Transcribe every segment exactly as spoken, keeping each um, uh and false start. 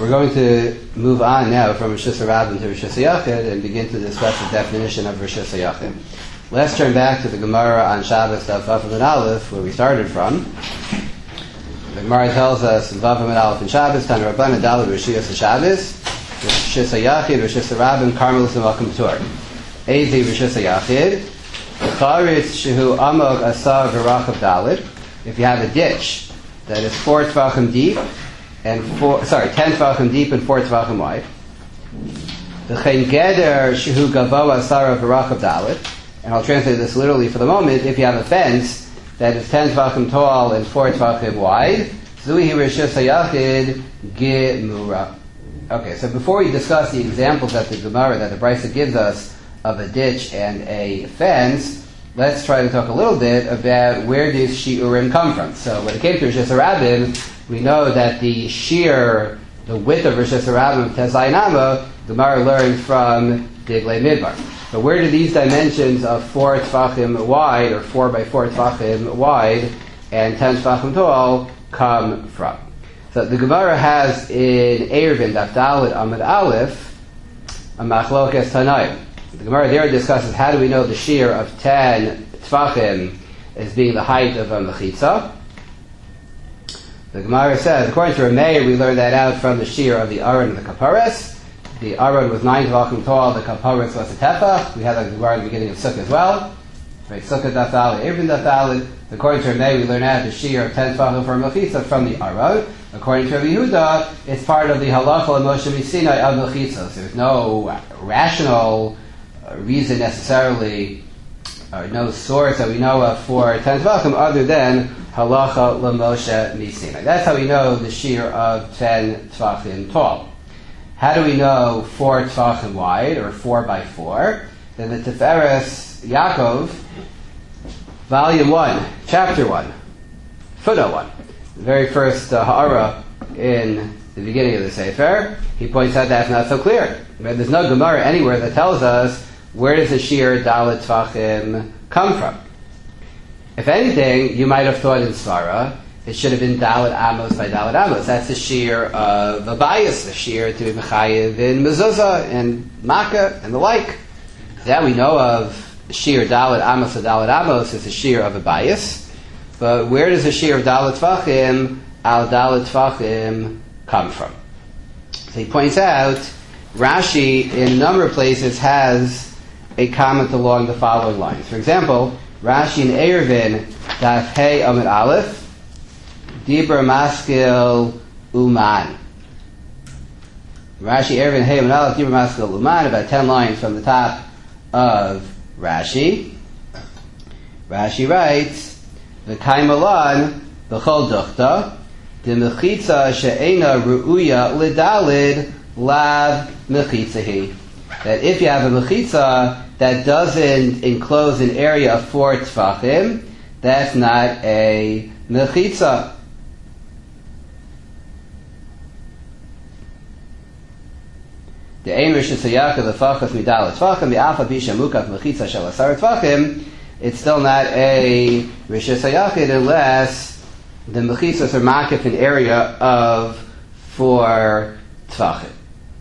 we're going to move on now from Rosh Hashanah to Rosh Hashanah and begin to discuss the definition of Rosh Hashanah. Let's turn back to the Gemara on Shabbos, Daf Vav and Aleph, where we started from. The Gemara tells us, Vav and Aleph and Shabbos, Tan Rabban and Daled Rosh Hashabbos, Rosh Hashanah, Rosh Hashanah, Carmelis and Malkum Tur. Ezi Rosh Hashanah, Charitz Shehu Amog Asar V'Rachav Daled. If you have a ditch that is four tvachim deep, and four, sorry, ten tvachim deep and four tvachim wide. The chen geder shehu gavoa asara v'rachav dalet, and I'll translate this literally for the moment. If you have a fence that is ten tvachim tall and four tvachim wide, zuhi rishus hayachid gemura. Okay, so before we discuss the examples that the Gemara, that the Brisa gives us of a ditch and a fence, let's try to talk a little bit about where these shiurim come from. So when it came to Rosh Hashanah, we know that the shear, the width of Rosh Hashanah of Tezai Nama, the Gemara learned from Diglei Midbar. But where do these dimensions of four tefachim wide, or four by four tefachim wide, and ten tefachim tall come from? So the Gemara has in Eruvin Daf Daled Amud Aleph a machlokes Tanaim. The Gemara there discusses how do we know the shear of ten tefachim as being the height of a mechitza. The Gemara says, according to Rameir, we learned that out from the shear of the Aron and the Kaparis. The Aron was nine tefachim tall, the Kaparis was a tefa. We had that Gemara at the beginning of Sukkah as well. Right, Sukkah Daf Daled, Eruvin Daf Daled. According to Rameir, we learned out the shear of ten tefachim for a mechitza from the Aron. According to Rabbi Yehuda, it's part of the halacha l'Moshe Sinai of mechitza. So there's no rational reason necessarily, or no source that we know of for ten tefachim other than halacha l'Moshe Sinai. That's how we know the shear of ten tefachim tall. How do we know four tefachim wide, or four by four? Then the Tiferes Yaakov, volume one, chapter one, footnote one, the very first uh, ha'ara in the beginning of the Sefer, he points out that's not so clear. There's no Gemara anywhere that tells us where does the shear Dalet Tvachim come from. If anything, you might have thought in Svara, it should have been Dalet Amos by Dalet Amos. That's the shear of a bias, the shear to be Mechayev in Mezuzah and Makkah and the like. That we know of shear Dalet Amos or Dalet Amos is the shear of a bias. But where does the shear of Dalet Tvachim, al Dalet Tvachim, come from? So he points out, Rashi in a number of places has a comment along the following lines. For example, Rashi in Eruvin Daf Hey Amud Aleph, Dibra Maskil Uman. Rashi Eruvin Hey Amud Aleph, Dibra Maskil Uman, about ten lines from the top of Rashi. Rashi writes, V'kai Malan B'chol Duchta D'mechitza she'ena ru'uya l'dalid lav mechitzahi. That if you have a mechitza that doesn't enclose an area of four tefachim, that's not a mechitza. The ein Rosh Hashanah lefachas midal tefachim the alpha bisha mukaf mechitza shel asar tefachim. It's still not a Rosh Hashanah unless the mechitzas are makif an area of four tefachim.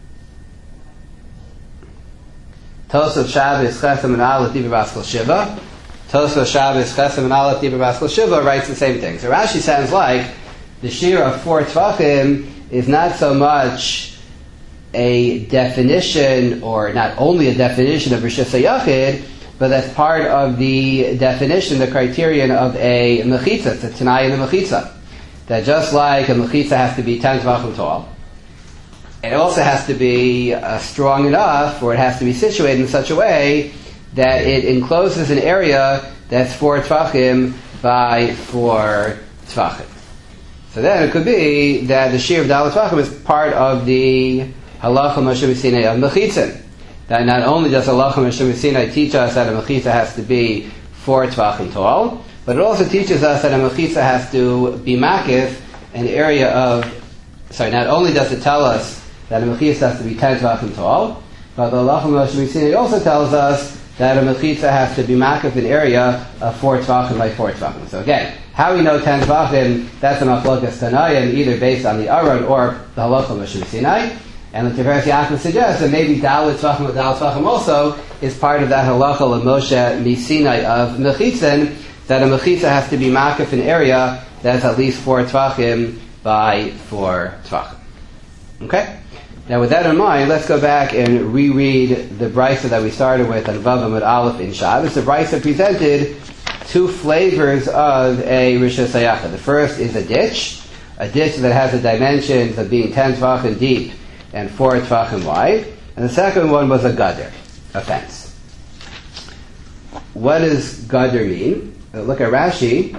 Tosaf Shabbos Chesem and Aleph Dibur Baskal Shiva. Tosaf Shabbos Chesem and Aleph Dibur Baskal Shiva writes the same thing. So Rashi sounds like the shear of four tvachim is not so much a definition, or not only a definition of Rosh Hashanah, but that's part of the definition, the criterion of a mechitza, the Tanai in the mechitza. That just like a mechitza has to be ten tvachim tall, it also has to be uh, strong enough, or it has to be situated in such a way that it encloses an area that's four tvachim by four tvachim. So then it could be that the shear of Dalet Tvachim is part of the halacha Moshe Sinai of mechitzin. That not only does halacha Moshe Sinai teach us that a mechitza has to be four tvachim tall, but it also teaches us that a mechitza has to be makif an area of. Sorry, not only does it tell us that a mechitza has to be ten tvachim tall, but the halacha Moshe Sinai also tells us that a mechitza has to be makif an area of four tvachim by four tvachim. So again, how we know ten tvachim, that's a machlokas tanayim, either based on the Aron or the halacha Moshe Sinai. And the Tiferes Yaakov suggests that maybe dalit tvachim or dalit tvachim also is part of that halacha of Moshe Misinai of mechitzin, that a mechitza has to be makif an area that's at least four tvachim by four tvachim. Okay? Now with that in mind, let's go back and reread the brisa that we started with on Vav Amud Aleph in Shabbos. The brisa presented two flavors of a Rishus HaYachid. The first is a ditch, a ditch that has the dimensions of being ten tvachim deep and four tvachim wide. And the second one was a gadar, a fence. What does gadar mean? Uh, look at Rashi.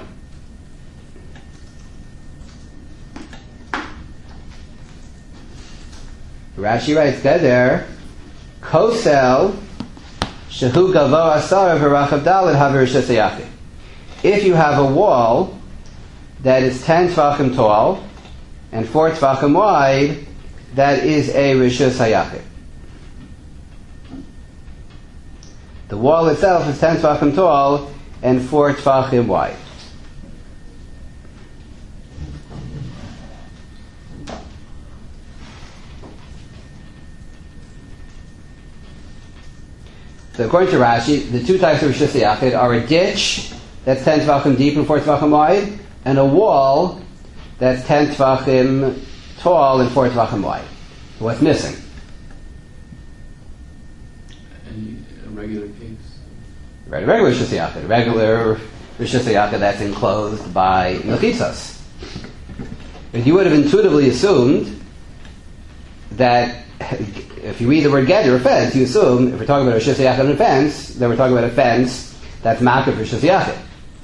Rashi writes, gadar, kosel, shehu gavo asar v'rachav daled haver Rishus HaYachid. If you have a wall that is ten tvachim tall and four tvachim wide, that is a Rishus HaYachid. The wall itself is ten tvachim tall and four tvachim wide. So according to Rashi, the two types of Rishus HaYachid are a ditch that's ten tvachim deep and four tvachim wide, and a wall that's ten tvachim tall and four tvachim wide. So what's missing? Any a regular case? Right, a regular Rishus HaYachid. Regular Rishus HaYachid that's enclosed by mechitzas. But you would have intuitively assumed that if you read the word gedder, a fence, you assume if we're talking about a Rishus HaYachid and a fence, then we're talking about a fence that's makif Rishus HaYachid.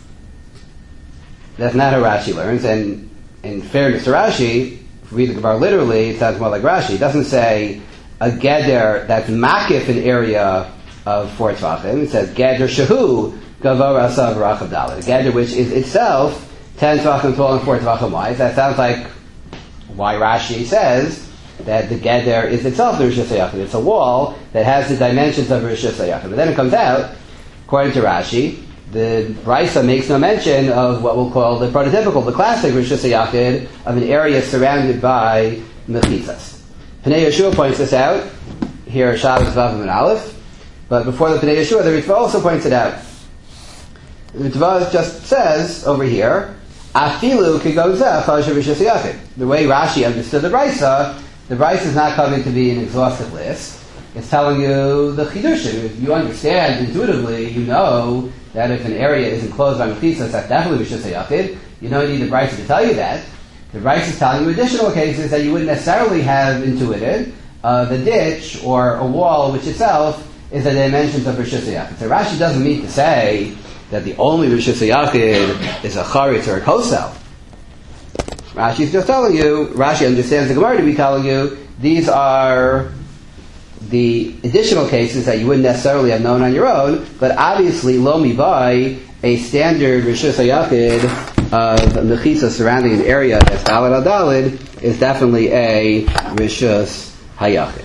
That's not how Rashi learns, and in fairness to Rashi, if we read the Gemara literally, it sounds more like Rashi. It doesn't say a geder that's makif an area of four tvachim. It says geder shehu gavor asav v'rachav daled. A geder which is itself ten tvachim tall and four tvachim wide. That sounds like why Rashi says that the geder is itself the Rishus HaYachid. It's a wall that has the dimensions of a Rishus HaYachid. But then it comes out, according to Rashi, the brisa makes no mention of what we'll call the prototypical, the classic Rishus HaYachid of an area surrounded by mechitzas. Pnei Yeshua points this out here, Shabbos Vav Amud Aleph. But before the Pnei Yeshua, the Ritva also points it out. The Ritva just says over here, Afilu kigozeh chashav Rishus HaYachid. The way Rashi understood the brisa, the brisa is not coming to be an exhaustive list. It's telling you the chidushim. If you understand intuitively, you know that if an area is enclosed by mechitzas, that's definitely Rishus HaYachid. You don't need the brisa to tell you that. The brisa is telling you additional cases that you wouldn't necessarily have intuited. Uh, the ditch or a wall, which itself is the dimensions of Rishus HaYachid. So Rashi doesn't mean to say that the only Rishus HaYachid is a charitz or a kosel. Rashi is just telling you, Rashi understands the Gemara to be telling you, these are the additional cases that you wouldn't necessarily have known on your own, but obviously, lo mibai, a standard Rishus HaYachid of mechitzah surrounding an area that's daled al daled is definitely a Rishus HaYachid.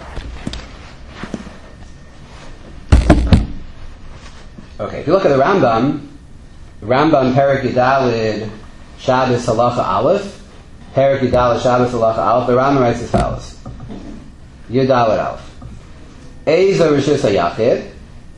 Okay, if you look at the Rambam, Rambam Perek Yudalid Shabbos Halacha Aleph, Perek Yudalid Shabbos Halacha Aleph, the Rambam writes as follows: Yudalid Aleph. Eizo Rishus HaYachid,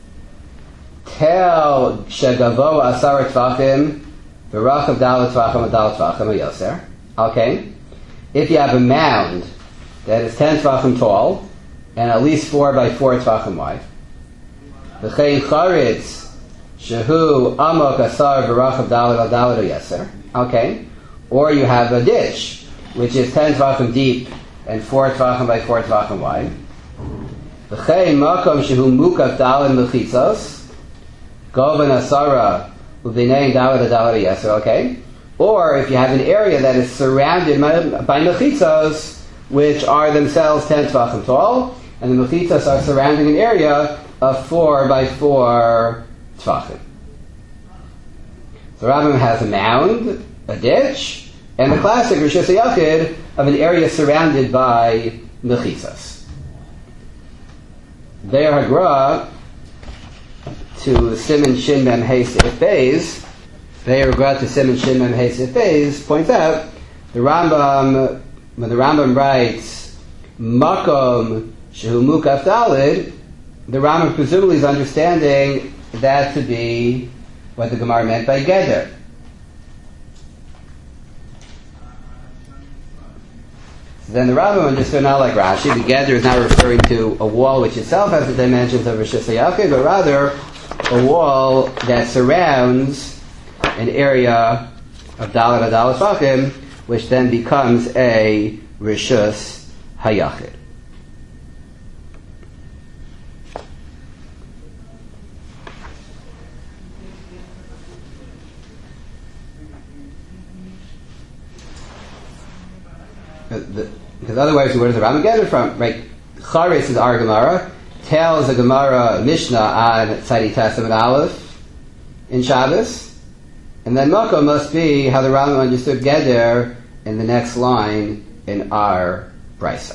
Tel Shegavo Asar Tvachim, V'rachav Daled Tvachim Adal Tvachim Yoser. Okay, if you have a mound that is ten Tvachim tall and at least four by four Tvachim wide, V'chein Charitz Shehu Amok Asar V'rachav Daled Adal Yoser. Okay, or you have a ditch which is ten Tvachim deep and four Tvachim by four Tvachim wide. V'chein makom shehu mukaf daled mechitzos, govan asara u'b'nei daled daled yeser. Okay, or if you have an area that is surrounded by mechitzos, which are themselves ten tvachim tall, and the mechitzos are surrounding an area of four by four tvachim. So Rambam has a mound, a ditch, and the classic Rishus HaYachid of an area surrounded by mechitzos. There Hagra to Simon Shin Mem Hey Sif Beis, they regret to Simon Shin Mem Hey Sif Beis, points out the Rambam, when the Rambam writes Makom Shehu Mukaf Dalid, the Rambam presumably is understanding that to be what the Gemara meant by Geder. So then the Rambam understood not like Rashi, the Geder is not referring to a wall which itself has the dimensions of Rosh Hashanah, but rather a wall that surrounds an area of Dalet Adalet Tvachim, which then becomes a Rishus Hayachid. Because otherwise, where does the Rambam get it from? Right? Charis is our Gemara, tells a Gemara Mishnah on Tzadi Testament Aleph in Shabbos, and then Makom must be how the Rambam understood Geder in the next line in our Brisa.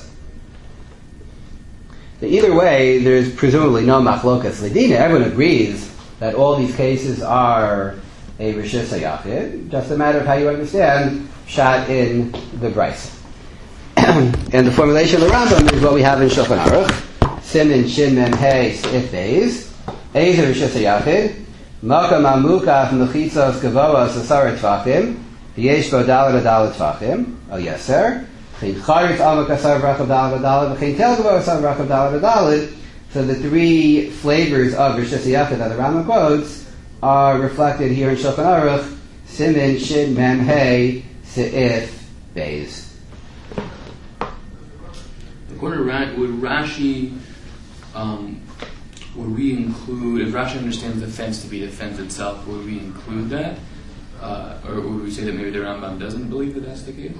So either way, there's presumably no machlokas l'dina. Everyone agrees that all these cases are a Rishus HaYachid, just a matter of how you understand Pshat in the Brisa. And the formulation of the Rambam is what we have in Shulchan Aruch. Simin Shin Mem Hey Sif Beis. Ezer Rishus HaYachid. Makam Amukaf Mechitzos Gavoas Asar Tvachim. V'yesh Bo Dalet Adalet Tvachim. Oh yes, sir. V'chein Charitz Amak Asar V'rachav Dalet Adalet. V'chein Tel Gavoas Asar V'rachav Dalet Adalet. So the three flavors of Rishus HaYachid that the Rambam quotes are reflected here in Shulchan Aruch. Simin Shin Mem Hey Sif Beis. Would Rashi, um, would we include, if Rashi understands the fence to be the fence itself, would we include that? Uh, or would we say that maybe the Rambam doesn't believe that that's the case?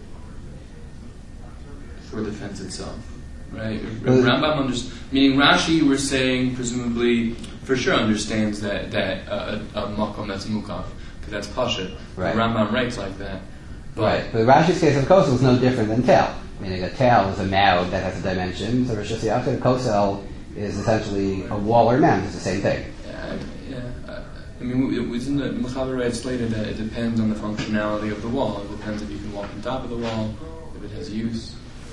For the fence itself, right? If Rambam understands, meaning Rashi, we're saying, presumably, for sure understands that, that uh, a, a makom that's mukaf, because that's pashut. Right. The Rambam writes like that. But right. But Rashi's case of kosel is no different than tel. Meaning a tel is a mound that has a dimension. So Rishus HaYachid, a kosel is essentially a wall or mound. It's the same thing. Yeah, yeah. Uh, I mean, it was in the Mechaber writes later that it depends on the functionality of the wall. It depends if you can walk on top of the wall, if it has use.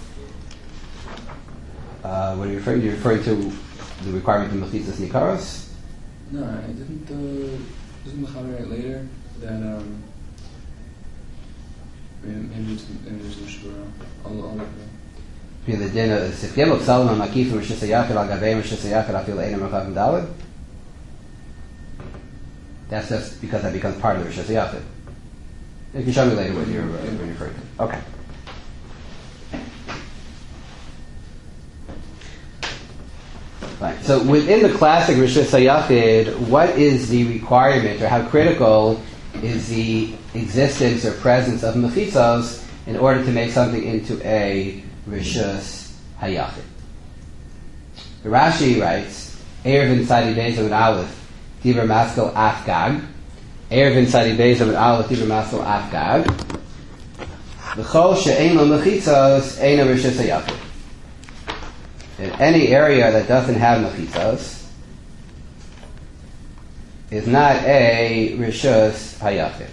Uh, what are you referring to? You're referring to the requirement of Mechitzas Nikaros? No, I didn't. Uh, doesn't Mechaber write later that? Um, Maybe it's in the Shura. I'll look at The din of Sif Gimel Psalm Makif Rishus HaYachid Al Gavei Rishus HaYachid Afil Einam Rechav Daled. That's just because that becomes part of the Rishus HaYachid. You can show me later what you're, uh, what you're referring to. Okay. Fine. So within the classic Rishus HaYachid, what is the requirement, or how critical is the existence or presence of mechitzos in order to make something into a Rishus HaYachid? The Rashi writes, Erevin Tzadi Beis Amud Aleph, Dibur Maskil Afgag. Erevin Tzadi Beis Amud Aleph, Dibur Maskil Afgag. V'chol she'ein lo mechitzos, eino Rishus HaYachid. In any area that doesn't have mechitzos, is not a Rishus HaYachid.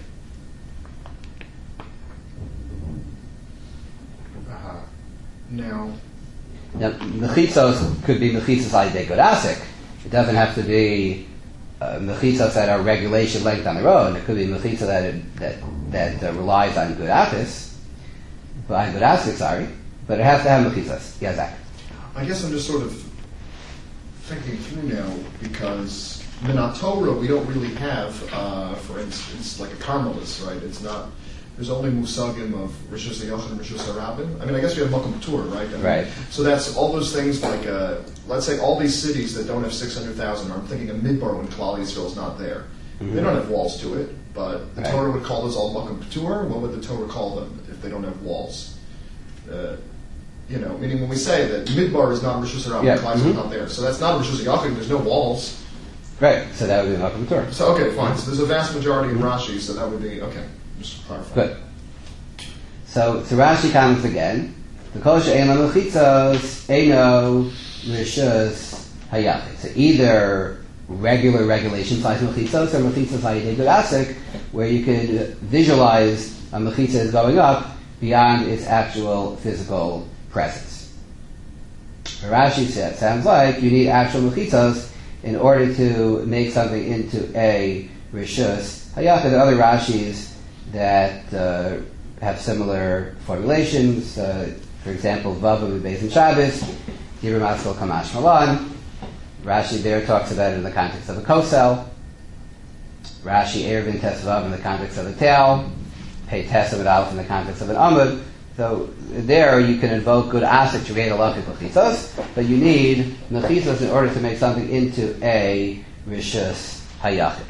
Uh-huh. Now, Now, mechitzos could be mechitzos al yedei godasik. It doesn't have to be uh, mechitzos that are regulation length on their own. It could be mechitzos that that that uh, relies on godatis, on godasik, sorry. But it has to have mechitzos. Yeah, Zach. I guess I'm just sort of thinking through now, because Minat Torah we don't really have, uh, for instance, like a Carmelis, right? It's not. There's only musagim of Rishus HaYachid and Rishus HaRabim. I mean, I guess we have Makom Ptur, right? I mean, right. So that's all those things like, uh, let's say all these cities that don't have six hundred thousand, or I'm thinking of Midbar when Klal Yisrael is not there. Mm-hmm. They don't have walls to it, but the right. Torah would call those all Makom Ptur. What would the Torah call them if they don't have walls? Uh, you know, meaning when we say that Midbar is not Rishus HaRabim, yeah. Klal Yisrael mm-hmm. is not there. So that's not Rishus HaYachid, there's no walls. Right, so that would be Makom Ptur. So, okay, fine. So there's a vast majority in Rashi, so that would be, okay. Just to clarify. Good. So, so Rashi comments again. The kol she'ein lo mechitzos eino Rishus HaYachid. So either regular regulations like mechitzos or mechitzos like a good asik, where you could visualize a mechitza is going up beyond its actual physical presence. Rashi said, sounds like you need actual mechitzos in order to make something into a rishus hayach. There are other Rashis that uh, have similar formulations. Uh, for example, Vavam and Beis and Shabbos, Dibur Maskal Kamash Malan. Rashi there talks about it in the context of a kosel. Rashi Erevin Tesvav in the context of a tail. Pei Tesav Aleph in the context of an amud. So there you can invoke good asik to create a lot of mechitzos, but you need mechitzos in order to make something into a rishus hayachid.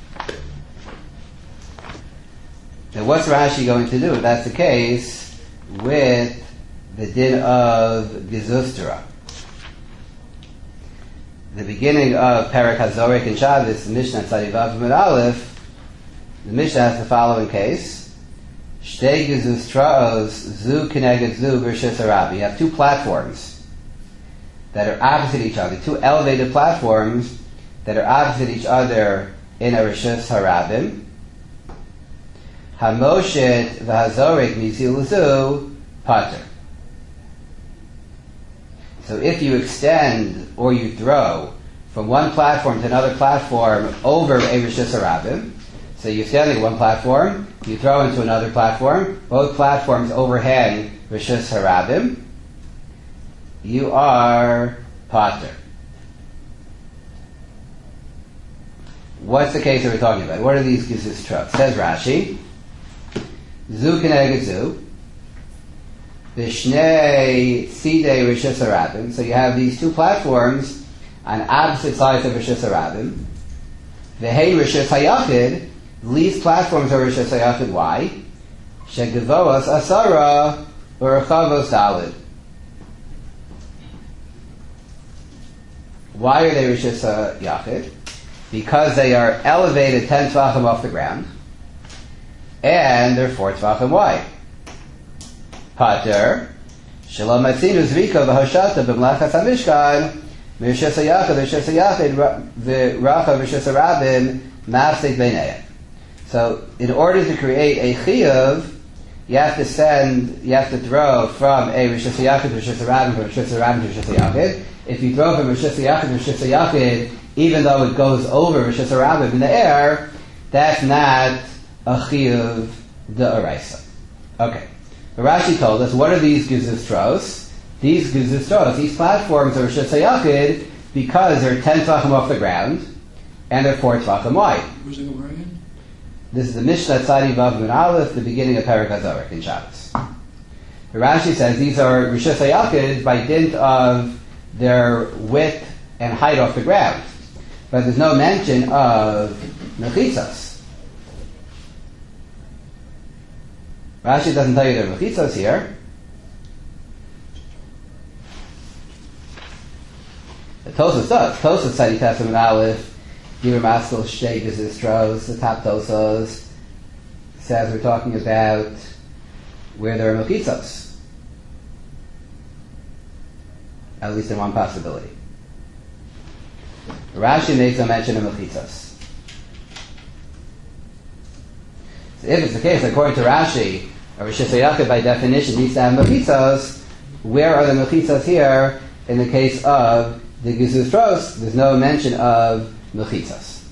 Now what's Rashi going to do if that's the case with the din of gezustra? The beginning of Perek HaZorek and Shabbos, the Mishnah Tzadi Vav Amud Aleph, the Mishnah has the following case: Shtei gezustraos zu keneged zu v'rishus harabi. You have two platforms that are opposite each other, two elevated platforms that are opposite each other in a rishus harabim. Hamoshet v'hazorek mizil zu pater. So if you extend or you throw from one platform to another platform over a rishus harabim, so you're standing one platform, you throw into another platform, both platforms overhang rishus harabim, you are pater. What's the case that we're talking about? What are these gezus trucks? Says Rashi, zu keneged zu, Vishnei Sidei Rishus Harabim. So you have these two platforms on opposite sides of Rishus Harabim. V'hei Rishus Hayachid. These platforms are Rishus Hayachid. Why? Shegavoas Asara Urchavos Dalid. Why are they Rishus Hayachid? Because they are elevated ten tvachim off the ground, and they're four tvachim wide. Pater, Shalom Matzinu Zrika v'Hoshata b'Mlachas HaMishkan V'Rishus HaYachid V'Rishus HaYachid V'Racha V'Rishus HaRabim Mafsek B'neiah. So, in order to create a chiyuv, you have to send, you have to throw from a Rishus HaYachid to Rishus HaRabim, from Rishus HaRabim to Rishus HaYachid. If you throw from Rishus HaYachid to Rishus HaYachid, even though it goes over Rishus HaRabim in the air, that's not a chiyuv d'oraisa. Okay. Rashi told us, what are these gezustros? These gezustros, these platforms are Rishus HaYachid because they're ten tvachim off the ground and they're four tvachim wide. Where's the Gemara again? This is the Mishnah Tzadi Vav Amud Aleph, the beginning of Perek HaZorek in Shabbos. The Rashi says these are Rishus HaYachid by dint of their width and height off the ground, but there's no mention of mechitzos. Rashi doesn't tell you there are mechitzos here. The Tosafos does. Tosafos Tzadi Vav Amud Aleph, Dibur Maskal Shtei Gezustros, the top Tosafos says we're talking about where there are mechitzos. At least in one possibility. Rashi makes no mention of mechitzos. So if it's the case, according to Rashi, a Rishus HaYachid by definition needs to have mechitzos, where are the mechitzos here in the case of the gezustros? There's no mention of mechitzos.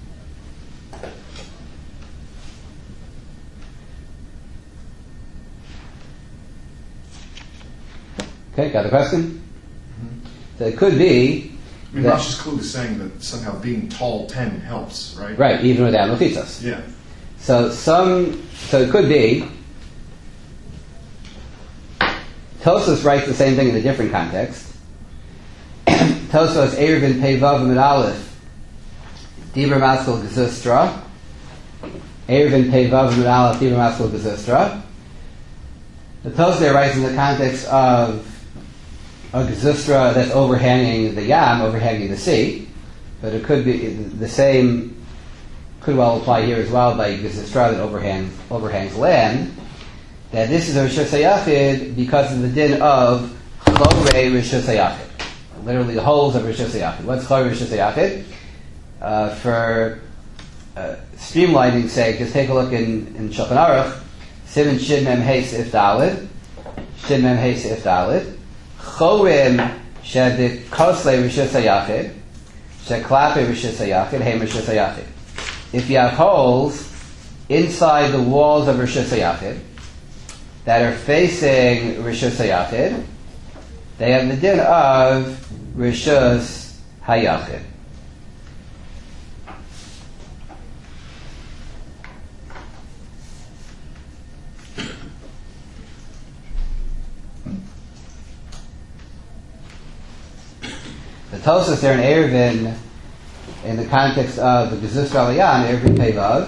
Okay, got the question? Mm-hmm. So it could be I mean, Rashi's clearly saying that somehow being tall ten helps, right? Right, even without mechitzos. Yeah. So some, so it could be. Tosfos writes the same thing in a different context. Tosfos Erevin Pei Vav Amud Aleph Dibur Maskal Gezustra. Erevin Pei Vav Amud Aleph Dibur Maskal Gezustra. The Tosfos there writes in the context of a gezustra that's overhanging the yam, overhanging the sea, but it could be the same. Could well apply here as well by gezustra that overhangs overhangs land. That this is a Rishus HaYachid because of the din of Chlorei Rishus HaYachid. Literally the holes of Rishus HaYachid. What's Chlorei Rishus HaYachid? uh, for uh, streamlining sake, just take a look in, in Shulchan Aruch, Siman Shin Mem Hey Sif Dalid, Shin Mem Hey Sif Dalid, Chorim Shedik Kosle Rishus HaYachid, Sheklape Rishus HaYachid, Hey Rishus HaYachid. If you have holes inside the walls of Rishus HaYachid that are facing Rishus HaYachid, they have the din of Rishus HaYachid. The Tosfos there in Eruvin, in the context of the Gezusra Alayan, Eruvin Peivav,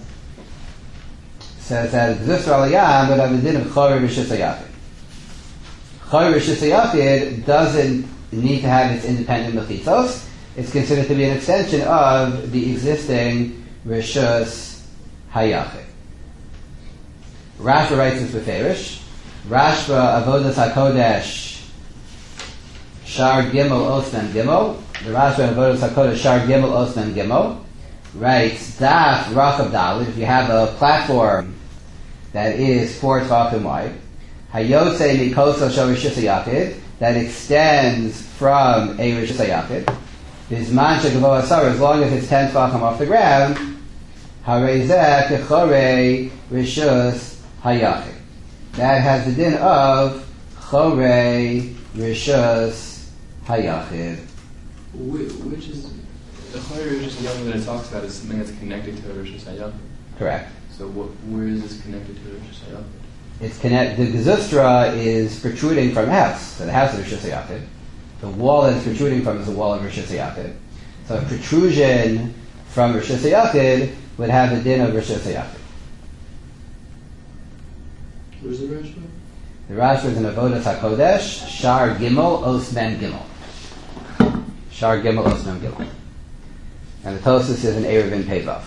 says that the Gezusra Alayan would have the din of Chori Rishus HaYachid. Chori Rishus HaYachid doesn't need to have its independent mechitzos. It's considered to be an extension of the existing Rishus HaYachid. Rashba writes this beferish. Rashba Avodas HaKodesh Shar Gimel Osman Gimel. The Rashba Avodas HaKodesh Shar Gimel Osman Gimel writes Daf Rachav Dalid. If you have a platform that is four tefachim wide, Hayotze Mikoso Shal Rishus HaYachid, that extends from a Rishus HaYachid, Bizman Shegavo Asar, as long as it's ten tefachim off the ground, Harezeh Kechorei Rishus HaYachid. That has the din of Chorei Rishus HaYachid. Which is the Chorei Rishus HaYachid that it talks about is something that's connected to a Rishus HaYachid. Correct. So what, where is this connected to a Rishus HaYachid? It's connect. The Gezustra is protruding from a house. So the house of Rishus HaYachid. The wall that it's protruding from is the wall of Rishus HaYachid. So a protrusion from Rishus HaYachid would have the din of Rishus HaYachid. Where's the Rashba? The Rashba is in Avodas HaKodesh, Shar Gimel Osman Gimel. Shar Gimel Osman Gimel. And the Tosfos is in Eruvin Peivav.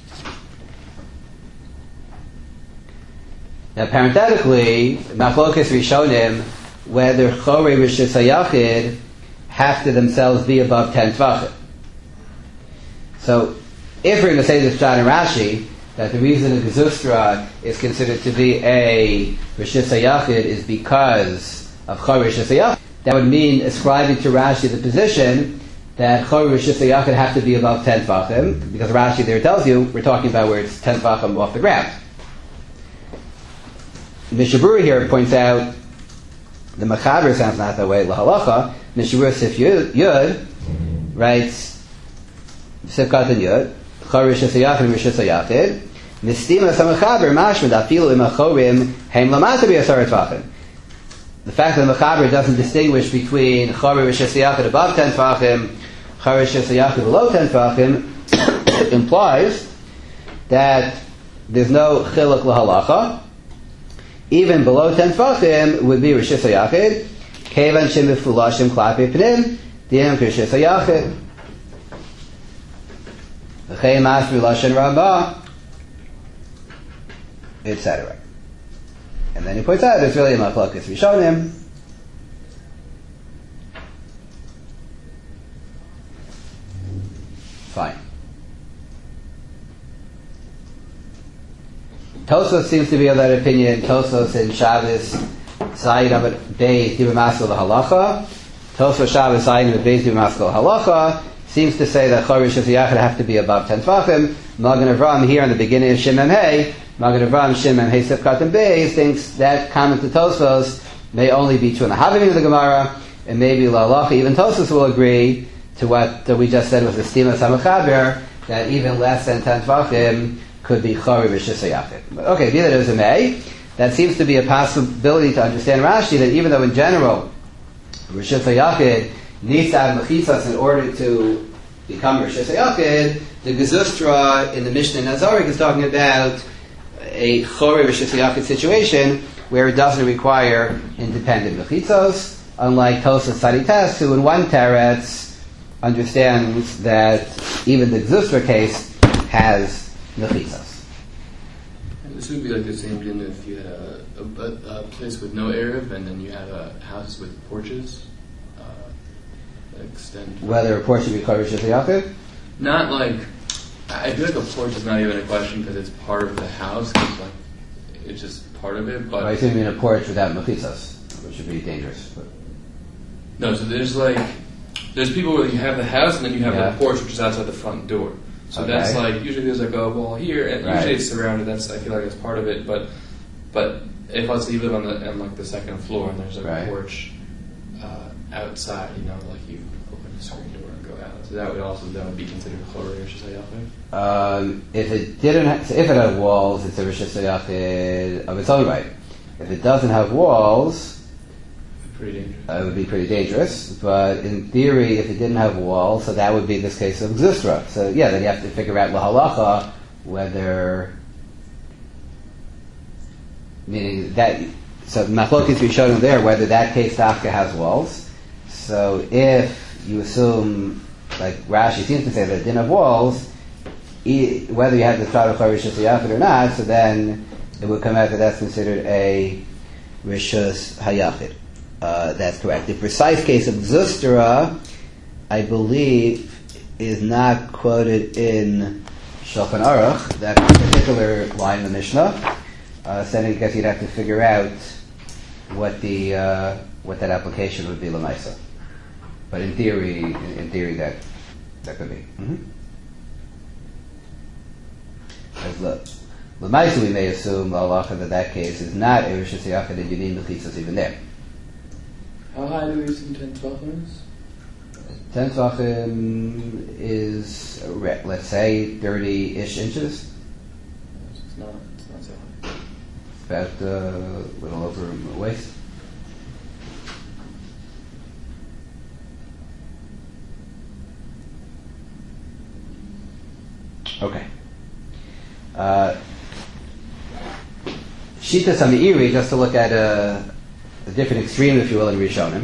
Now, parenthetically, Machlokas Rishonim, whether Chorei Rishus HaYachid have to themselves be above ten tvachim. So, if we're going to say this Pshat in Rashi, that the reason the Gezustra is considered to be a Rishus HaYachid is because of Chorei Rishus HaYachid, that would mean ascribing to Rashi the position that Chorei Rishus HaYachid have to be above ten tvachim, because Rashi there tells you we're talking about where it's ten tvachim off the ground. Mishabura here points out the Machaber sounds not that way. Lahalacha Mishabura Sif Yud, Yud writes Sif Katan Yud Chorei Rishus HaYachid and Rishus HaYachid Nistima Samachaber Mashmad Afilu Imachorim Heim Lamata B'Yasar Tvachim. The fact that the Machaber doesn't distinguish between Chorei Rishus HaYachid above ten tvachim, Chorei Rishus HaYachid below ten tvachim implies that there's no chiluk lahalacha. Even below ten tvachim would be Rishus HaYachid. Kevan shemifulashim klapi pnim di'em Rishus HaYachid. V'chei masri lashon rabba, et cetera. And then he points out there's really a machlokas rishonim. Fine. Tosfos seems to be of that opinion. Tosfos in Shabbos Zayin Amud Beis Dibur Maskil Halacha. Tosfos Shabbos Zayin Amud Beis Dibur Maskil Halacha seems to say that Chorei Rishus HaYachid have to be above ten tvachim. Magen Avraham here in the beginning of Shin Mem Hey, Magen Avraham Shin Mem Hey Sif Katan Beis thinks that comment to Tosfos may only be true in the Havamim of the Gemara, and maybe La'alacha. Even Tosfos will agree to what we just said was the Stima Samachaber, that even less than ten tvachim could be Chorei Rishus HaYachid. Okay, be that as it may, that seems to be a possibility to understand Rashi, that even though in general Rishus HaYachid needs to have mechitzas in order to become Rishus HaYachid, the Gezustra in the Mishnah Nazarik is talking about a Chorei Rishus HaYachid situation where it doesn't require independent mechitzos, unlike Tosfos Tzadites, who in one teretz understands that even the Gezustra case has mechitzos. This would be like the same thing if you had a, a, a place with no Erev and then you had a house with porches uh, that extend. Whether a porch should be Chorei Rishus HaYachid? not like, I feel like a porch is not even a question because it's part of the house, 'cause like, it's just part of it, but... I assume you mean a porch without mechitzas, which would be dangerous. But. No, so there's like, there's people where you have the house and then you have Yeah. the porch, which is outside the front door. So Okay. that's like, usually there's like a wall here, and Right. usually it's surrounded, that's, I feel like it's part of it, but, but if let's say you live on the, on like the second floor and there's like Right. a porch, uh, outside, you know, like you open the screen door and go out. So that would also, that would be considered chorei or shesayachid. Um, if it didn't, ha- so if it had walls, it's a rishus hayachid of its own right. If it doesn't have walls, Pretty dangerous. uh, it would be pretty dangerous. But in theory, if it didn't have walls, so that would be this case of xistra. So yeah, then you have to figure out lahalacha whether, meaning that. So machlokes we showed them there whether that case dafka has walls. So if you assume, like Rashi seems to say that it didn't have walls, e- whether you had the shtar of rishus hayachid or not, so then it would come out that that's considered a rishus hayachid. Uh, that's correct. The precise case of Zustra, I believe, is not quoted in Shulchan Aruch, that particular line in the Mishnah. Uh, so I guess you'd have to figure out what the uh, what that application would be l'maisa. But in theory, in, in theory, that that could be. Mm-hmm. As look, l'maisa, we may assume l'alacha that that case is not a rishus hayachid and you need mechitzos even there. How high do we assume ten tvachim is? Ten tvachim is, re- let's say, thirty-ish inches. It's not, it's not so high. About uh, a little over my waist. Okay. Uh, Shitas HaMeiri, just to look at a, a different extreme, if you will, in Rishonim.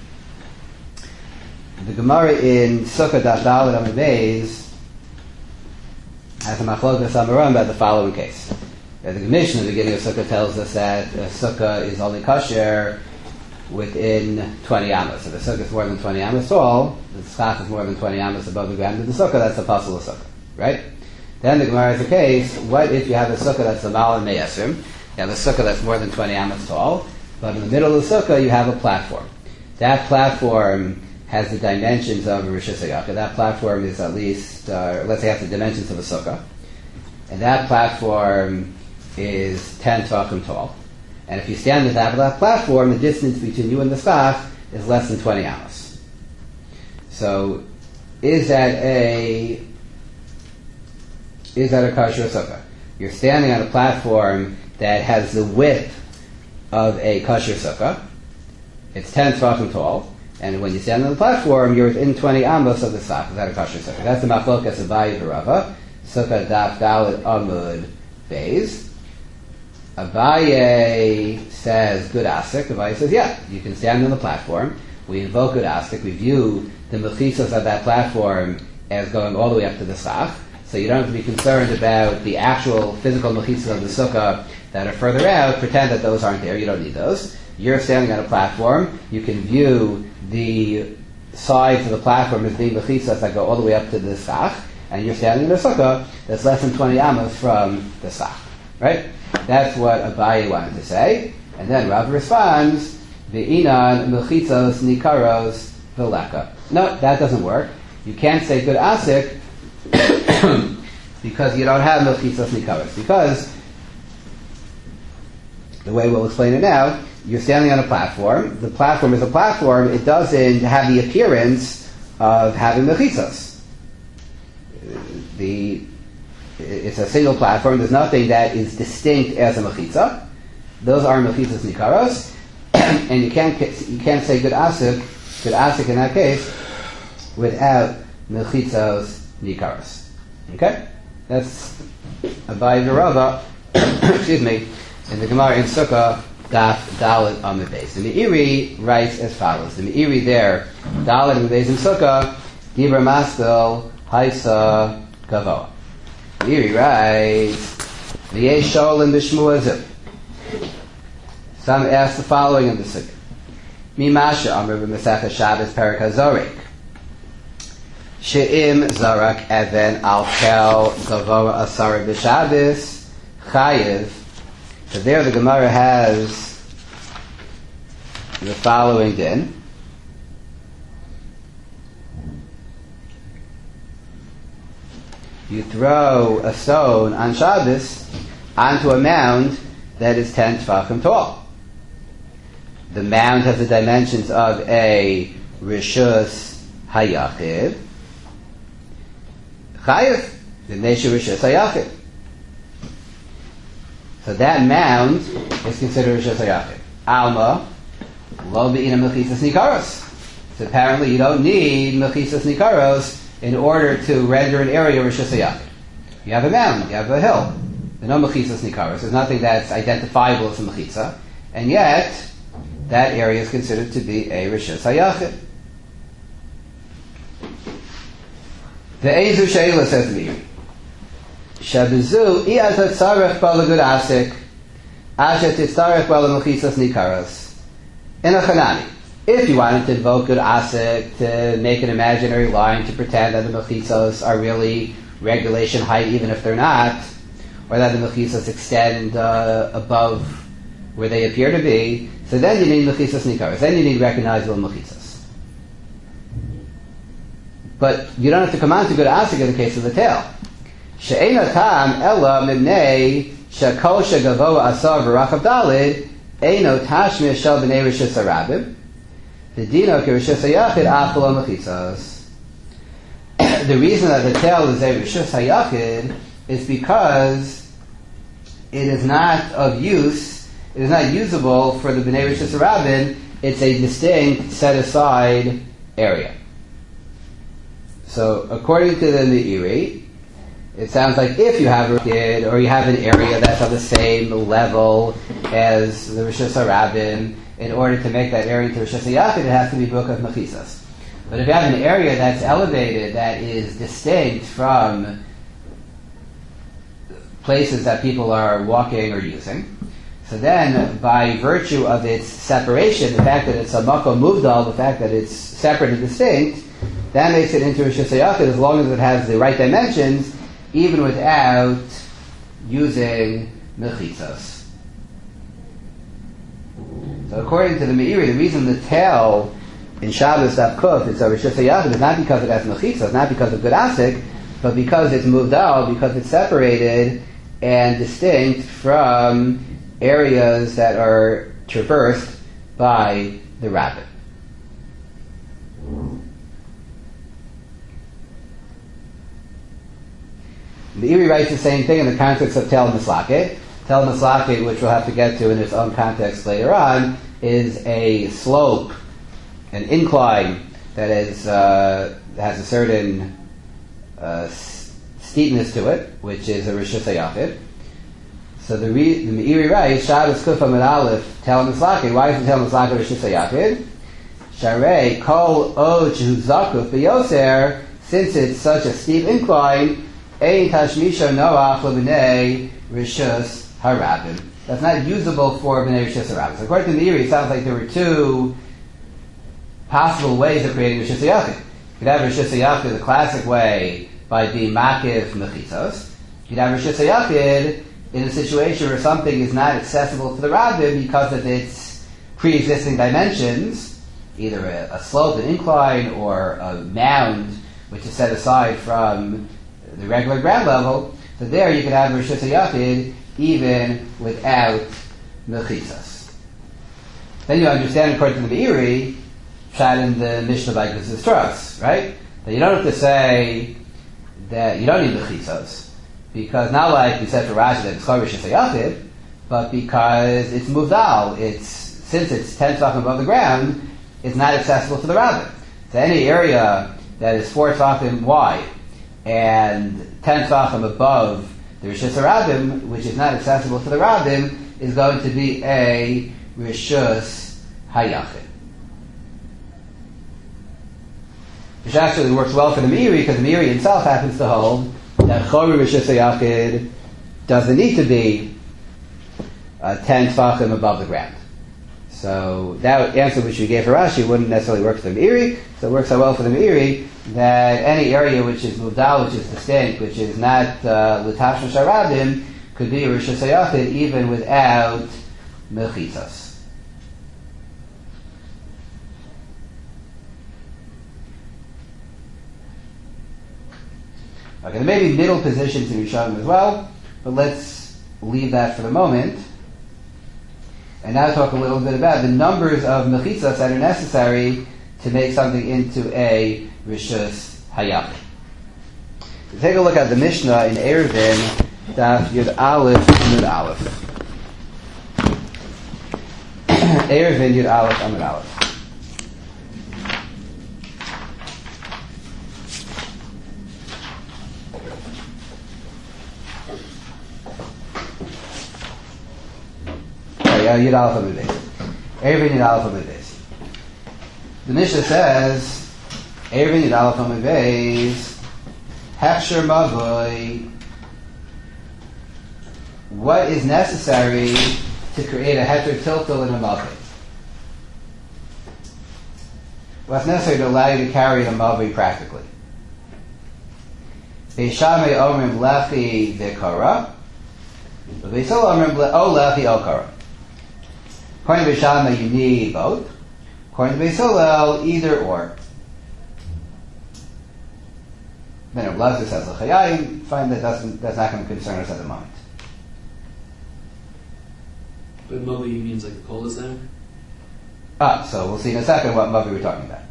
The Gemara in Sukkah Daf Daled Amud Beis has a machlokas Amoraim about the following case. Uh, the Mishnah, the beginning of Sukkah, tells us that a Sukkah is only kosher within twenty amos. If the Sukkah is more than twenty amos tall, the schach is more than twenty amos above the ground of the Sukkah, that's the pasul of Sukkah, right? Then the Gemara has a case, what if you have a Sukkah that's a mal and me'esrim? You have a Sukkah that's more than twenty amos tall, but in the middle of the Sukkah you have a platform. That platform has the dimensions of a rishus hayachid. That platform is at least, uh, let's say, has the dimensions of a Sukkah. And that platform is ten tvachim tall. And if you stand at the top of that platform, the distance between you and the schach is less than twenty amos. So, is that a is that a kosher sukkah? You're standing on a platform that has the width of a kosher sukkah. It's ten tvachim tall, and when you stand on the platform, you're within twenty amos of the schach. Is that a kosher sukkah? That's the machlokas of Abaye v'Rava. Sukkah Daf Daled Amud Beis. Abaye says good asik. Abaye says, yeah, you can stand on the platform. We invoke good asik. We view the mechitzos of that platform as going all the way up to the schach. So you don't have to be concerned about the actual physical mechitzos of the sukkah that are further out. Pretend that those aren't there. You don't need those. You're standing on a platform. You can view the sides of the platform as being mechitzos that go all the way up to the schach. And you're standing in a sukkah that's less than twenty amos from the schach. Right? That's what Abaye wanted to say. And then Rav responds, Ve'inan mechitzos nikaros veleka. No, that doesn't work. You can't say good asik because you don't have mechitzos nikaros. Because, the way we'll explain it now, you're standing on a platform. The platform is a platform. It doesn't have the appearance of having mechitzos. The It's a single platform. There's nothing that is distinct as a mechitza. Those are mechitzos nikaros, and you can't you can't say good asik, good asik in that case, without mechitzos nikaros. Okay, that's Abaye v'Rava. Excuse me. In the Gemara in Sukkah, Daf Daled Amud Beis. The Meiri writes as follows. The Meiri there, Daled Amud Beis in Sukkah, Dibra Maspil Haisa Gavoa. Meiri writes, V'yesh Sholim b'Shmua Zip. Some ask the following in the Sukkah. Mi Masha Amr b'Masechah Shabbos Perek HaZorek. She'im zarak even al kel gavora asara b'Shabbos chayiv. So there the Gemara has the following din. You throw a stone on Shabbos onto a mound that is ten tefachim tall. The mound has the dimensions of a rishus hayachid. Chayiv, the nesha rishus hayachid. So that mound is considered rishus hayachid. Alma, lo be'ina mechisas nikaros. So apparently you don't need mechisas nikaros in order to render an area rishus hayachid. You have a mound, you have a hill. There's no mechisas nikaros. There's nothing that's identifiable as a mechitza, and yet that area is considered to be a rishus hayachid. The Ezu Sheila says to me, Shabizu iyat tzarech balagud asik, asher titzarech balamechisas nikaros. In a chanani, if you wanted to invoke good asik to make an imaginary line to pretend that the mechitzos are really regulation height, even if they're not, or that the mechitzos extend uh, above where they appear to be, so then you need mechisas nikaros. Then you need recognizable mechitzos. But you don't have to come on to good asik in the case of the tail. She'ena tam ella mibnei shekol shegavo asar v'rachav dalid eino tashmir shel b'nei rishus harabim v'dino ki rishus hayachid afalo mechitzos. The reason that the tail is a rishus hayachid is because it is not of use, it is not usable for the b'nei rishus harabim. It's a distinct, set-aside area. So, according to the Meiri, it sounds like if you have a kid or you have an area that's on the same level as the Rishus HaRabim, in order to make that area into Rishus HaYachid, it has to be book of Mechisas. But if you have an area that's elevated, that is distinct from places that people are walking or using, so then by virtue of its separation, the fact that it's a makom muvdal, the fact that it's separate and distinct, that makes it into Rishus HaYachid as long as it has the right dimensions, even without using mechitzos. So according to the Meiri, the reason the tail in Shabbos Daf Kuf is a Rishus HaYachid is not because it has mechitzos, not because of good asik, but because it's moved out, because it's separated and distinct from areas that are traversed by the rabbit. The Meiri writes the same thing in the context of Tel Mislake. Tel Mislake, which we'll have to get to in its own context later on, is a slope, an incline that is uh, has a certain uh, steepness to it, which is a Rishus HaYachid. So the, re- the Meiri writes, Shabbos Kuf Amud Aleph, Tel Mislake. Why is the Tel Mislake Rishus HaYachid? Sharei Kol O Shehu Zakuf B'Yoser, since it's such a steep incline, Ein Tashmisha Noach L'Bnei Rishus HaRabim. That's not usable for Bnei Rishus HaRabim. So according to the Meiri, it sounds like there were two possible ways of creating Rishus HaYachid. You could have Rishus HaYachid the classic way by being Makiv Mechitzos. You could have Rishus HaYachid in a situation where something is not accessible to the Rabbim because of its pre-existing dimensions, either a, a slope, an incline, or a mound which is set aside from the regular ground level. So there you could have Rishus HaYachid even without Mechitzos. Then you understand, according to the Meiri, Shad in the Mishnah by Gizistros, right? That you don't have to say that you don't need Mechitzos, because not like we said for Rashi that it's called Rishus HaYachid, but because it's muvdal, it's, since it's ten tefachim above the ground, it's not accessible to the rabbin. So any area that is four tefachim wide and ten tefachim above the Rishus HaRabim, which is not accessible to the Rabbim, is going to be a Rishus HaYachid. Which actually works well for the Meiri, because the Meiri itself happens to hold that Chori Rishus HaYachid doesn't need to be uh, ten tefachim above the ground. So that answer which we gave for Rashi wouldn't necessarily work for the Meiri, so it works so well for the Meiri that any area which is Muvdal, which is distinct, which is not L'tashma Sharabim, could be a Rishus HaYachid even without Mechitzas. Okay, there may be middle positions in Rishonim as well, but let's leave that for the moment. And now talk a little bit about the numbers of mechitzas that are necessary to make something into a Rishus Hayachid. So take a look at the Mishnah in Eruvin, Daf Yud Aleph, Amud Aleph. Eruvin Yud Aleph, Amud Aleph. Yud Aleph Amud Beis. Eruvin Yud Aleph Amud Beis. The Mishnah says, Eruvin Yud Aleph Amud Beis, Hefsher Mavoi. What is necessary to create a heter tiltal in a mavoi? What's necessary to allow you to carry a mavoi practically? Beishamei Omrim Lechi V'Kara. Beisol Omrim O Lechi Okara. According to Bishama, you need both. According to Beis Hillel, either or. Then it loves this as a chayayim. Find that doesn't, that's not going to concern us at the moment. But Mavi means like a cul-de-sac? Ah, so we'll see in a second what Mavi we're talking about.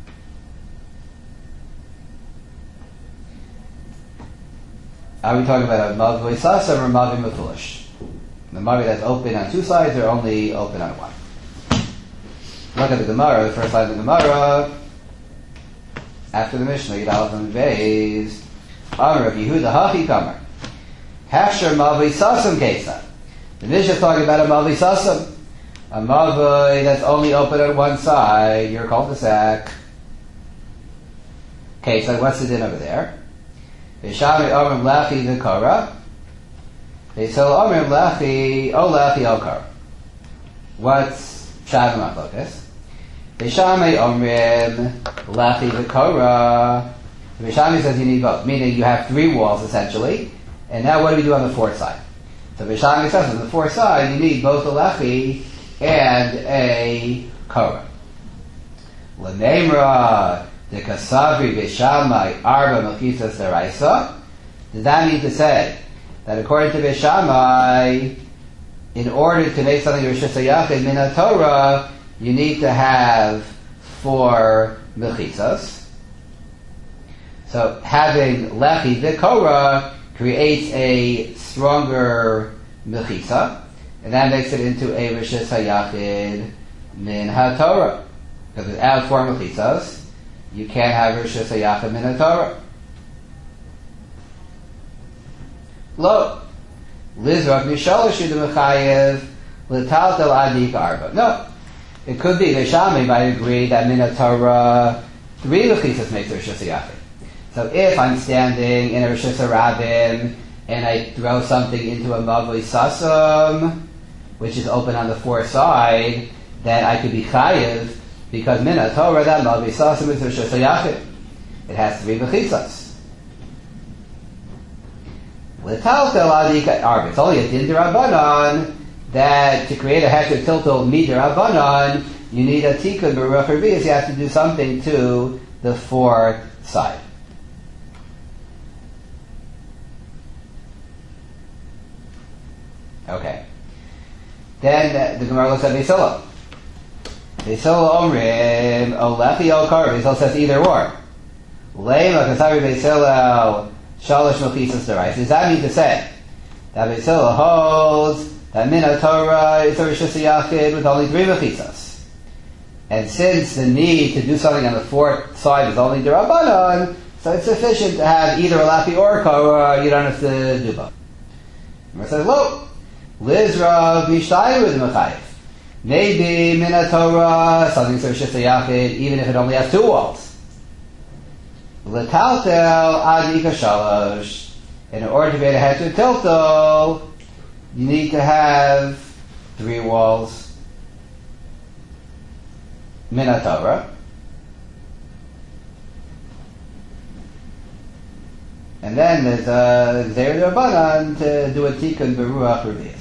Are we talking about a Mavi Sasa or a Mavi Mefulish? The Mavi that's open on two sides or only open on one? Look at the Gemara, the first line of the Gemara. After the Mishnah, Yud Aleph Amud Beis, Amar Rav Yehuda Hachi Kamar. Hafsher Mavi Sasam Kesa. The Mishnah is talking about a Mavi Sasam. A Mavi that's only open on one side, your cul-de-sac. Okay, so what's the din over there? V'shami Amrim Lachi V'Kara. So Amrim Lachi O Lachi Okar. What's Shav Machlokas? V'shami Amrim Lachi V'Kara. V'shami says you need both, meaning you have three walls essentially. And now what do we do on the fourth side? So V'shami says on the fourth side you need both a Lachi and a Kara. L'neimra the Kasavi V'shamai Arba Mechitzas Deraisa. Does that mean to say that according to Beishamai, in order to make something Rishus HaYachid min HaTorah, you need to have four mechitzas. So having Lechi V'Korah creates a stronger mechitza, and that makes it into a Rishus HaYachid min HaTorah. Because without four mechitzas, you can't have Rishus HaYachid min HaTorah. Lo, Lizrak Mishalosh Yud Mechayev L'Taltel Adik Arba. No, it could be the Shami might agree that min HaTorah three mechitzas makes Rishus HaYachid. So if I'm standing in a Rishus HaRabim and I throw something into a Mavoi Sasam, which is open on the fourth side, then I could be chayiv because min HaTorah that Mavoi Sasam is Rishus HaYachid. It has three mechitzas. It's only a din d'Rabbanan that to create a heter tiltal mid d'Rabbanan, you need a tikkun b'ruach harbias. You have to do something to the fourth side. Okay. Then uh, the Gemara looks at Beis Hillel. Beis Hillel omrim olechi el kar. Beis Hillel says either or. Leima kasari Beis Hillel. Shalosh mechitzas deraisa. Does that mean to say that Beis Hillel holds that min HaTorah is a Rishus HaYachid with only three mechitzas? And since the need to do something on the fourth side is only d'Rabbanan, so it's sufficient to have either a lachi or a korah, you don't have to do both. And says, lo, Lizra Mishtayim with the Mechayev. Maybe min HaTorah, something's a Rishus HaYachid, even if it only has two walls. L'taltel adika shalosh. In order to be able to have to tiltal, you need to have three walls. min haTorah. And then there's a Zeir Rabbanan to do a tikkun beruach revius.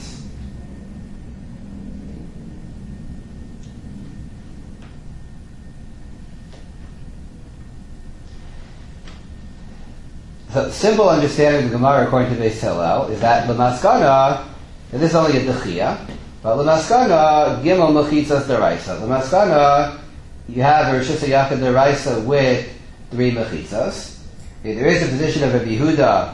So the simple understanding of the Gemara according to Beis Hillel is that l'maskana, and this is only a dechia, but l'maskana gimel mechitzas deraisa. L'maskana, you have a Rosh Hashanah deraisa with three mechitzas. There is a position of Rabbi Yehuda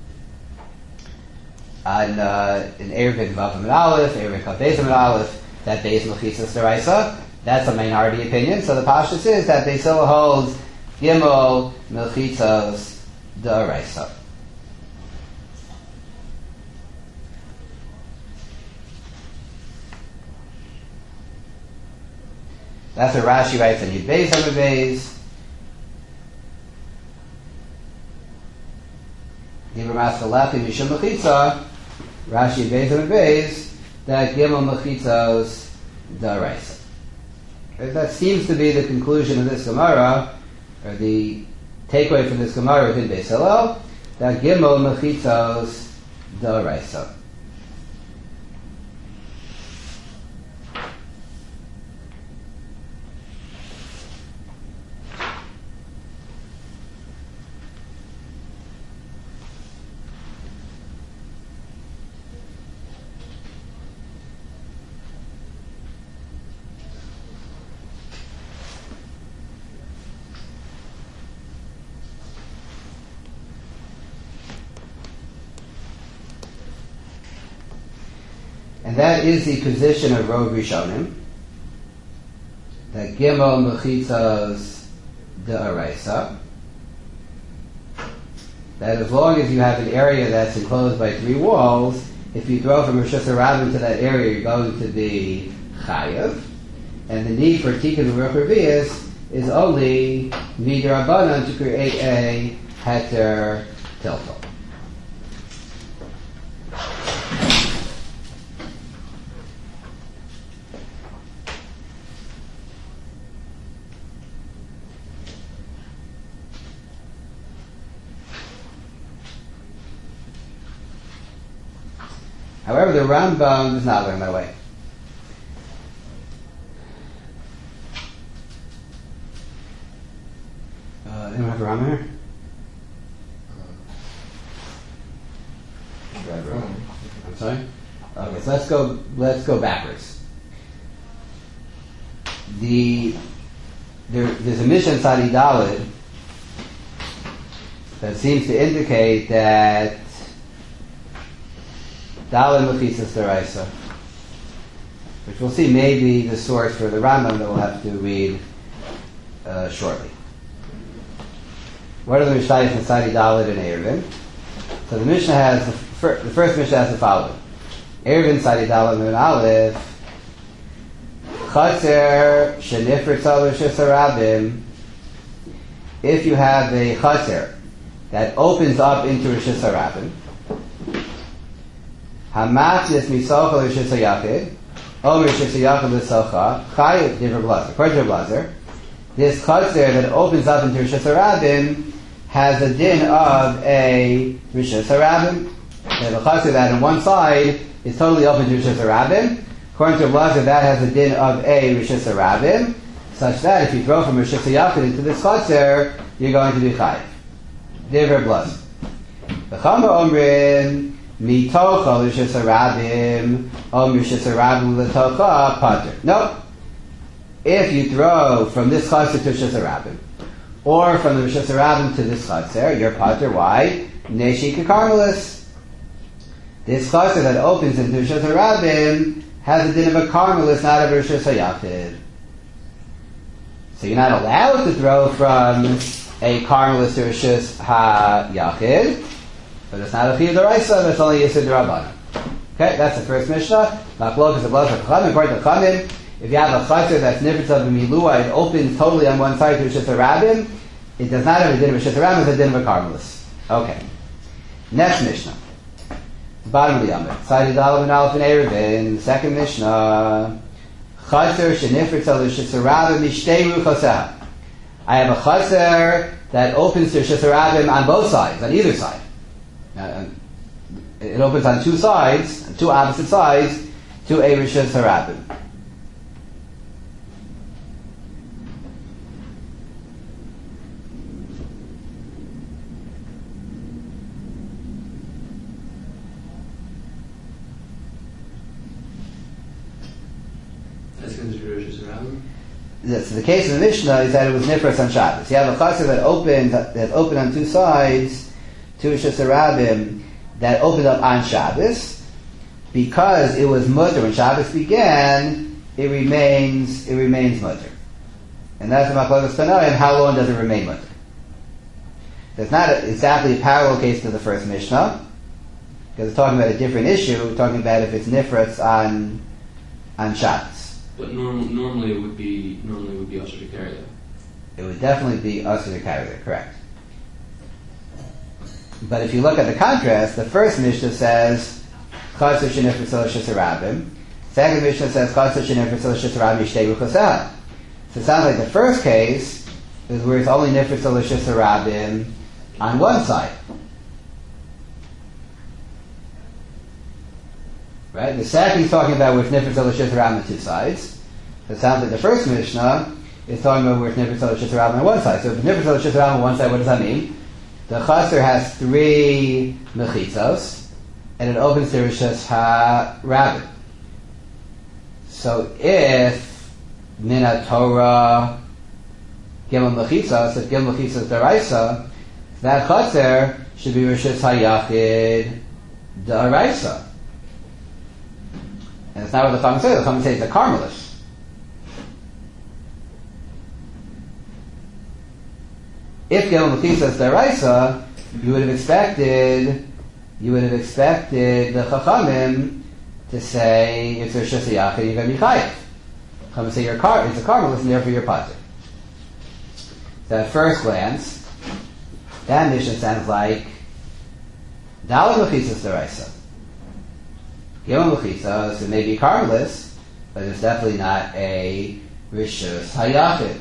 on uh, in Erevin Vav and Aleph, Erevin Kav Beis and Aleph, that Beis mechitzas deraisa. That's a minority opinion. So the pashtus is that Beis Hillel holds gimel mechitzas deraisa. That's what Rashi writes in Yud Beis Amud Beis. Gimel Maskalafi Mishum Mechitza. Rashi Yud Beis Amud Beis that Gimel Mechitzos deraisa. That seems to be the conclusion of this Gemara, or the takeaway from this Gemara within Beis Hillel, that Gimel Mechitzos deraisa. And that is the position of Rov Rishonim, that Gimel Mechitzos deraisa, that as long as you have an area that's enclosed by three walls, if you throw from Rosh Hashanah to that area, you're going to be chayav, and the need for tikkun beruach revius is only midrabanan to create a heter tiltal. However, the Rambam does not learn that way. Uh, anyone have a Rambam here? Uh, I'm sorry? Okay, so let's go, let's go backwards. The, there, there's a Mishnah in Sadi Daled that seems to indicate that Daled Mechitzos deraisa, which we'll see may be the source for the Rambam that we'll have to read uh, shortly. What are the Mishnayos in Sadi Daled and Erevin? So the Mishnah has the, fir- the first Mishnah has the following: Erevin Sadi Daled Nun Aleph Chatzer Shenifritza Rosh Hashanah. If you have a chatzer that opens up into Rosh Hashanah, Hamachnis misocha Rosh Hashanah, or Rosh Hashanah l'socha, chayiv divrei blazer. According to blazer, this chatzer that opens up into Rosh Hashanah has a din of a Rosh Hashanah. The chatzer that on one side is totally open to Rosh Hashanah. According to blazer, that has a din of a Rosh Hashanah, such that if you throw from Rosh Hashanah into this chatzer, you're going to be chayiv divrei blazer. The Chama Omrin Mitocha Rosh Hashanah, Om Rosh Hashanah l'tocha pater. No. If you throw from this chatzer to Rosh Hashanah, or from the Rosh Hashanah to this chatzer, you're pater. Why? Neshi Karmelis. This chatzer that opens into Rosh Hashanah has a din of a Karmelis, not of Rosh Hashanah. So you're not allowed to throw from a Karmelis to Rosh Hashanah. But it's not a chiyuv deraisa, that's only yisur d'rabbanan. Okay, that's the first Mishnah. Machlok is a blazer chachamim. According to chachamim, if you have a chatzer that's nifritza b'milua, it opens totally on one side to Rosh Hashanah, it does not have a din of Rosh Hashanah, it's a din of a Karmelis. Okay. Next Mishnah. Bottom of the Amud. Sadi Daled and Aleph and Erevin. Second Mishnah. chaser shenifritza l'Rishus Harabim mishtei ruchosah. I have a chaser that opens to Rishus Harabim on both sides, on either side. Uh, it opens on two sides, on two opposite sides, to a Rishus Harabim. That's considered Rishus Harabim? So the case of the Mishnah is that it was nifras on Shabbos. You have a chaser that opened that opened on two sides to Rishus Harabim that opened up on Shabbos. Because it was mutter when Shabbos began, it remains it remains mutter. And that's the Machlokes Tanoim, how long does it remain mutter? It's not a, exactly a parallel case to the first Mishnah, because it's talking about a different issue. We're talking about if it's nifras on on Shabbos. But norm, normally it would be normally it would be usher to carry that. It would definitely be usher to carry that, correct. But if you look at the contrast, the first Mishnah says Chaser shenifritz l'Rishus Harabim. Second Mishnah says Chaser shenifritz l'Rishus Harabim mishtei ruchosah. So it sounds like the first case is where it's only nifritz l'Rishus Harabim on one side. Right? The second is talking about where it's nifritz l'Rishus Harabim on two sides. So it sounds like the first Mishnah is talking about where it's nifritz l'Rishus Harabim on one side. So if it's nifritz l'Rishus Harabim on one side, what does that mean? The chaser has three mechitzos, and it opens to Rishus Harabim. So if min Torah gimel mechitzos, if gimel mechitzos deraisa, that chaser should be Rishus Hayachid deraisa. And it's not what the Chacham says. The Chacham says it's a Carmelis. If Gimel Mechitzos deraisa, you would have expected, you would have expected the Chachamim to say it's a Rishus Hayachid, you're going to be chayiv. Chachamim say you're car, it's a Carmelis, and therefore you're patur. So at first glance, that mission sounds like Daled Mechitzos deraisa. Gimel Mechitzos, it may be Carmelis, but it's definitely not a Rishus Hayachid.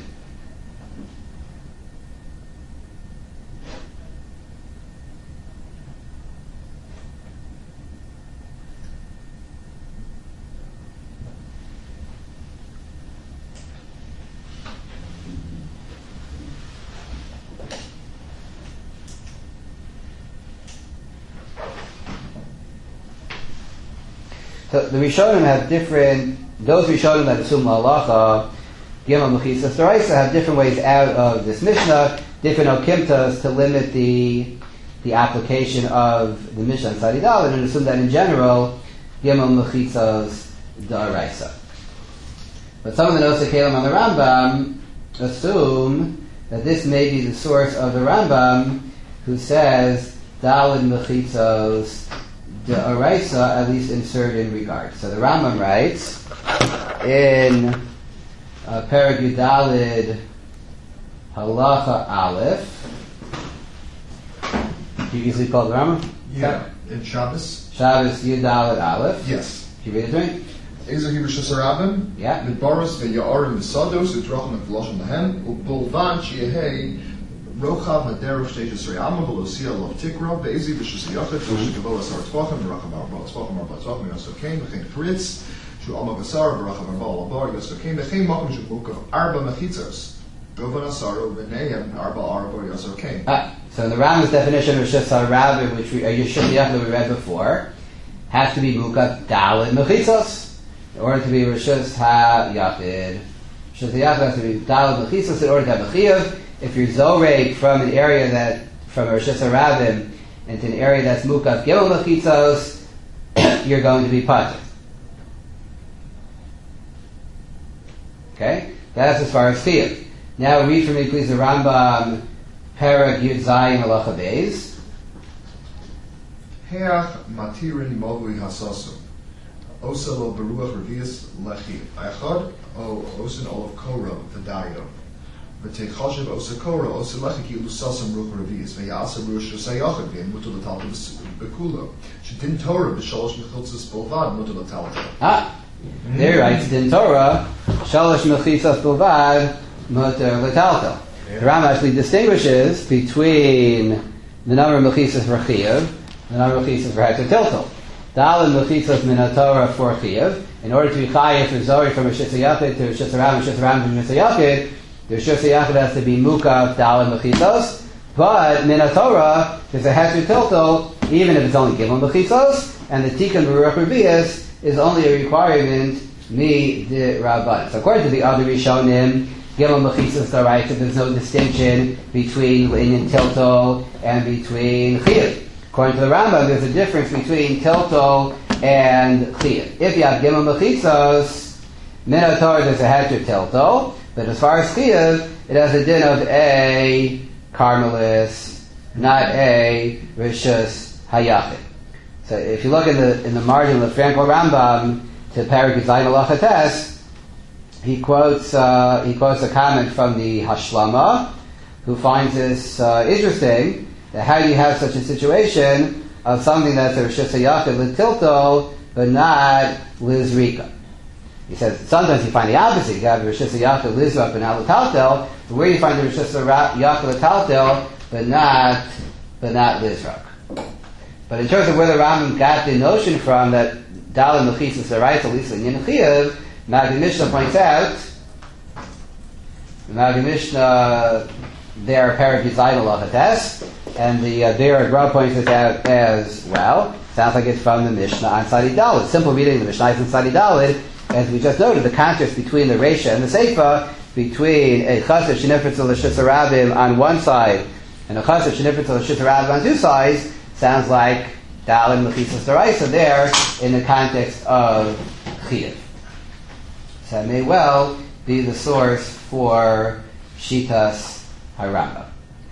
So the Rishonim have different, those Rishonim that assume halacha, Gimel Mechitzos deraisa, have different ways out of this Mishnah, different okimtas to limit the the application of the Mishnah and Sadi Daled, and assume that in general, Gimel Mechitzos deraisa. But some of the Nosei Kelim on the Rambam assume that this may be the source of the Rambam, who says Daled Mechitzos deraisa, at least in certain regards. So the Rambam writes in uh, Perek Yudalid Halacha Aleph. Do you usually call it the Rambam? Yeah, in Shabbos. Shabbos Yudalid Aleph. Yes. Can you read it to me? Ezer hi Rishus Harabim. Yeah. Midbaros ve'ya'arim v'sados u'trochem v'loshem lahem u'bolvan shi'ehei rochav haderech shteishus reyama v'losia lov tikra ve'ezi Rishus Hayachid v'shus gavoa asar tvachim v'rachav arba tvachim arba tvachim v'yaso kein v'chein chritz shu alma v'asar v'rachav arba alabar v'yaso kein v'chein makom shu mukav arba mechitzos govan asaru v'neihem arba arba v'yaso kein. Ah, so in the Rambam's definition of Rishus Harabim, which we, uh, Rishus Hayachid that we read before, has to be mukav Daled Mechitzos. In order to be Rishus Hayachid, Rishus Hayachid has to be Daled Mechitzos in order to have a chiyuv. If you're zorek from an area that, from a Rishus Harabim, into an area that's mukav Gimel Mechitzos, you're going to be patur. Okay? That's as far as chiyuv. Now read for me please the Rambam, Perek Yud Zayin Halacha Beis. Heach matirin movui hasasu. Osa lo beruach revius lechi echad, o osin olav kora v'dayo. V'techashiv osa kora, osa lechi ki lusasam ruch revius, v'yasa ruch shosayachad v'im mutu l'talta b'kulo. Shetin Torah b'sholosh mechutzes bolvad mutu l'talta. Ah, There he writes, Din Torah, Shalosh Mechizos Bilvad, Muter L'Taltel. The Ram actually distinguishes between the number of Mechizos for Chiyav, the number of Mechizos for Hector Tiltel. Dalin Mechizos Minatorah for Chiyav. In order to be Chayiv for Zori from Rishis HaYachid to Rishis HaRam, Rishis HaRam to Rishis HaYachid, the Rishis HaYachid has to be Mukav, Dalin Mechizos. But Minatorah, there's a Hector Tiltel, even if it's only Gimel Mechizos, and the Tikkun Baruch Revius is only a requirement Mi de Rabban. So according to the other Rishonim, Gimel Mechizos D'Oraisa, there's no distinction between Inyan Tiltel and between Chiyav. According to the Rambam, there's a difference between Tiltel and Chiyav. If you have Gimel Mechizos, Minatorah, there's a Hector Tiltel, but as far as Chiyav, it has a din of a Carmelis, not a Rishus Hayachid. So if you look in the in the margin of the Frankel Rambam to Perek Zayin Halacha Tes, he quotes uh, he quotes a comment from the Hashlama, who finds this uh, interesting. That how do you have such a situation of something that's a Rishus Hayachid L'Tilto, but not Lizrika? He says sometimes you find the opposite. You have the Rishus Hayachid Lizrak, but not L'Taltel. But where you find the Rishus Hayachid L'Taltel, but not but not Lizrak. But in terms of where the Rambam got the notion from that Dalin Mechizos D'Oraisa, at least in Yin Chiyav, Magid Mishnah points out, the Magid Mishnah there, Perek Zayin Halacha Tes, and the uh, Be'er Gra points it out as well. Sounds like it's from the Mishnah on Sadi Daled. Simple reading of the Mishnah on Sadi Daled, as we just noted, the contrast between the Reisha and the Seifa, between a Chassid Shenifritz L'Shus HaRabim on one side and a Chassid Shenifritz L'Shus HaRabim on two sides, sounds like Dalin Mechizos D'Oraisa there in the context of Chiyav. So that may well be the source for Shitas HaRambam.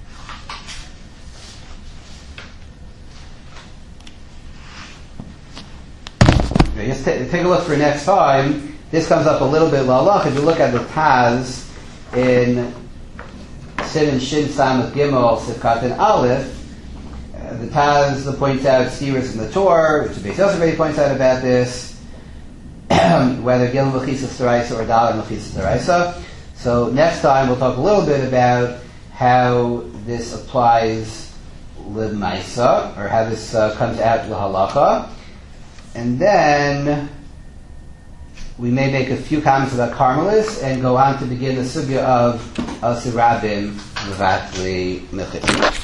Okay, just t- take a look for next time. This comes up a little bit lalach. If you look at the Taz in Siman Shin Samach Gimel Sifkat and Aleph, the Taz points out Steers in the Torah, which the Beis Yosef already points out about this, whether Gimel Mechizos D'Oraisa or Dalin Mechizos D'Oraisa. So next time we'll talk a little bit about how this applies l'maisa, or how this uh, comes out l'halacha, and then we may make a few comments about Carmelis and go on to begin the sugya of Asir Rabim V'Vatli Mechizos.